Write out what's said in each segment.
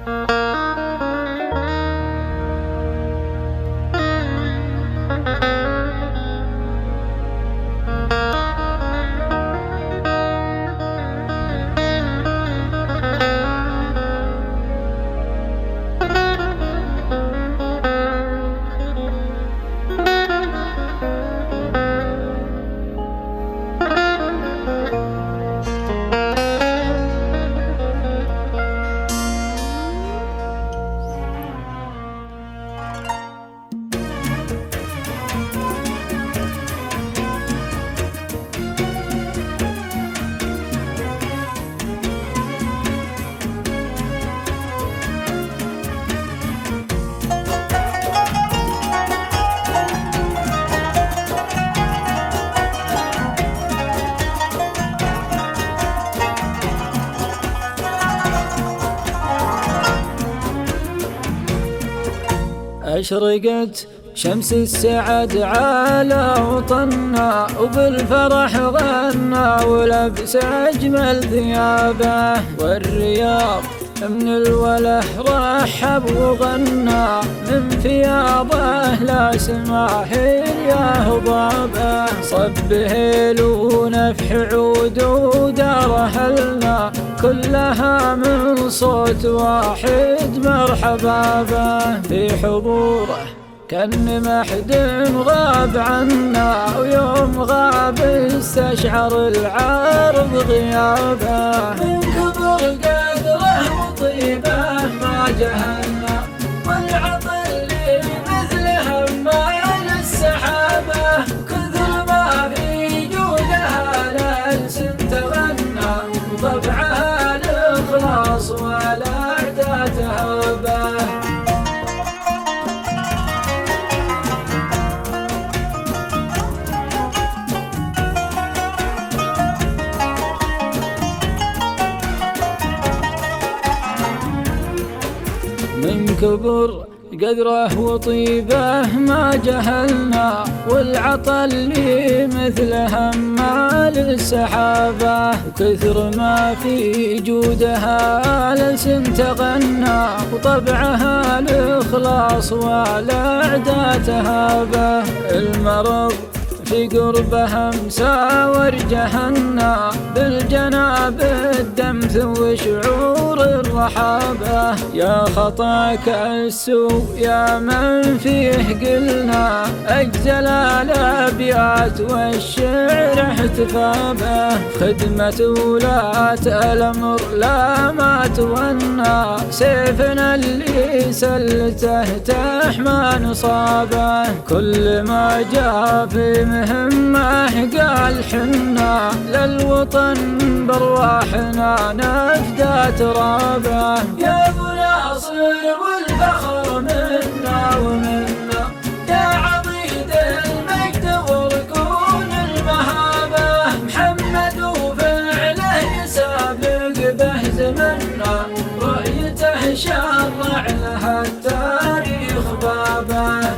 أشرقت شمس السعد على وطننا، وبالفرح غنى ولبس أجمل ثيابه، والرياض من الوله رحب وغنى، من فياضه لا سماح يا هضابه، صب هيل ونفح عود ودار أهلنا، كلها من صوت واحد مرحبا به، في حضوره كان محد غاب عنا، ويوم غاب استشعر العارض غيابه، من كبر قدره وطيبه ما جهلنا، والعطل اللي مثله ما للسحابه، كثر ما في جودها لألسن تغنى، وطبعها الإخلاص والأعداء تهابه. من كبر قدره وطيبه ما جهلنا، والعطا اللي مثله ما للسحابه، وكثر ما في جودها لسن تغنى، وطبعها الإخلاص والأعداء تهابه، المرض في قربها مساور جهنة، بالجناب الدمث وشعور الرحابة، يا خطاك السوء يا من فيه قلنا، أجزل الأبيات والشعر احتفى به، خدمة ولاة الأمر لا ما تونى، سيفنا اللي سلته تحمى نصابه، كل ما جاء في مهمة قال حنا للوطن برواحنا نفدى ترابه، يا ابو ناصر والفخر منا ومنا، يا عضيد المجد وركون المهابة، محمد وفعله يسابق به زمنا، رؤيته شرع لها التاريخ بابه.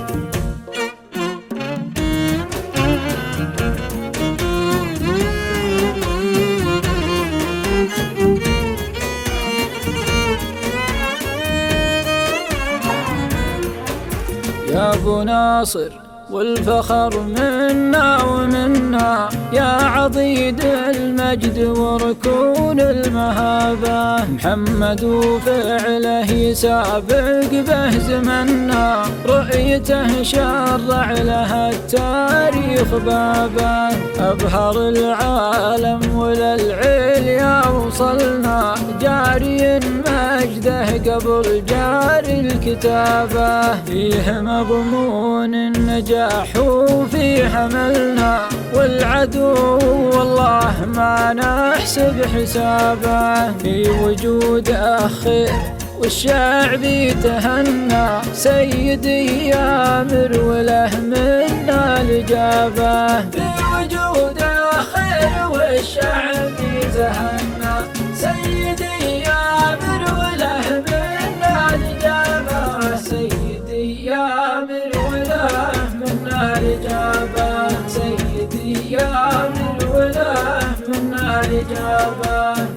يا ابو ناصر والفخر منا ومنا، يا عضيد المجد وركون المهابة، محمد وفعله يسابق به زمنا، رؤيته شرع لها التاريخ بابه، أبهر العالم وللعليا وصلنا، جاري مجده قبل جاري الكتابة، فيه مضمون النجاح وفي حملنا، والعدو والله ما نحسب حسابه، في وجود أخير والشعب يتهنى، سيدي يامر وله منا الإجابة، في وجود أخير والشعب يتهنى، سيدي يامر وله منا الإجابة، سيدي يامر وله منا الإجابة، سيدي يامر وله منا الإجابة.